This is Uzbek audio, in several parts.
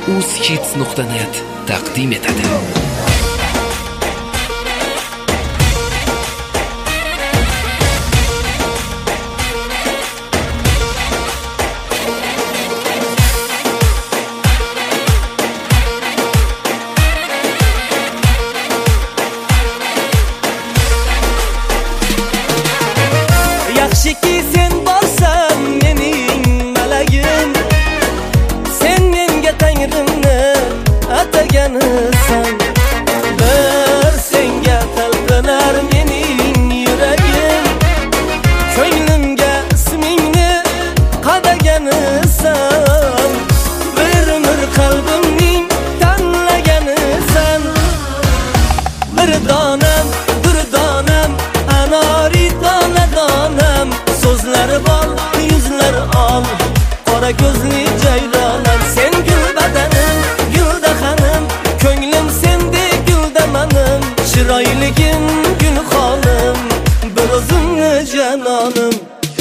uzhits.net taqdim etadi. Yaxshiki sen borsan mening malagim, sen menga tangrimni ataganisan. Bir senga talpinar mening yuragim, ko'nglimga ismingni qadaganisan. Bir umr qalbimning tanlaganisan. Bir donam anori donam, so'zlari bor, yuzlari ol, qora ko'zli jayronam. Sen gul badanim, guldahanim, ko'nglim sendek guldamanim. Chiroyligim gulxonim, bir o'zimni janonim.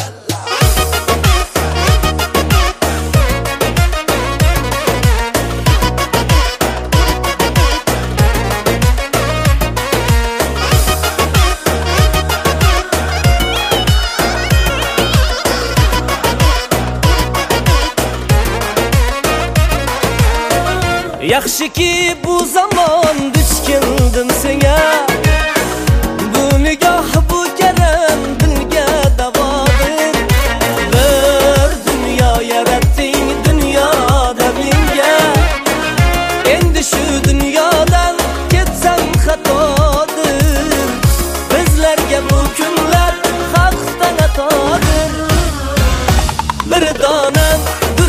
Yaxshiki bu zamon duch keldim senga, bu nigoh bu karam dilga davodir. Bir dunyo yaratding dunyoda menga, endi shu dunyodan ketsam xatodir. Bizlarga bu kunlar xalqdan xatodir. Bir donam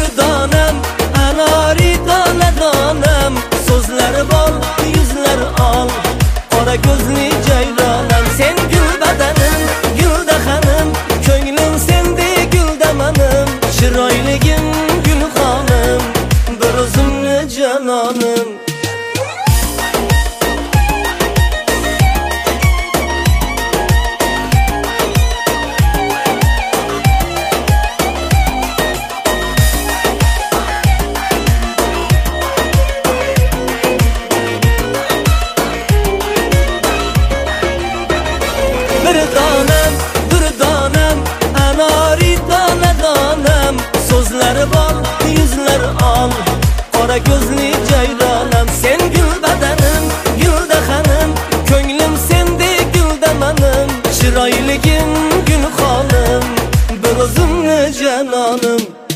anori donam, so'zlari bor, yuzlari ol, qora ko'zli jayronam. Sen gul badanim, guldahanim, ko'nglim sendek guldamanim. Chiroyligim gulxonim, bir o'zimni janonim. Bir donam anori donam, so'zlari bor, yuzlari ol, qora ko'zli jayronam. Sen gul badanim, guldahanim, ko'nglim sendek guldamanim. Chiroyligim gulxonim, bir o'zimni janonim.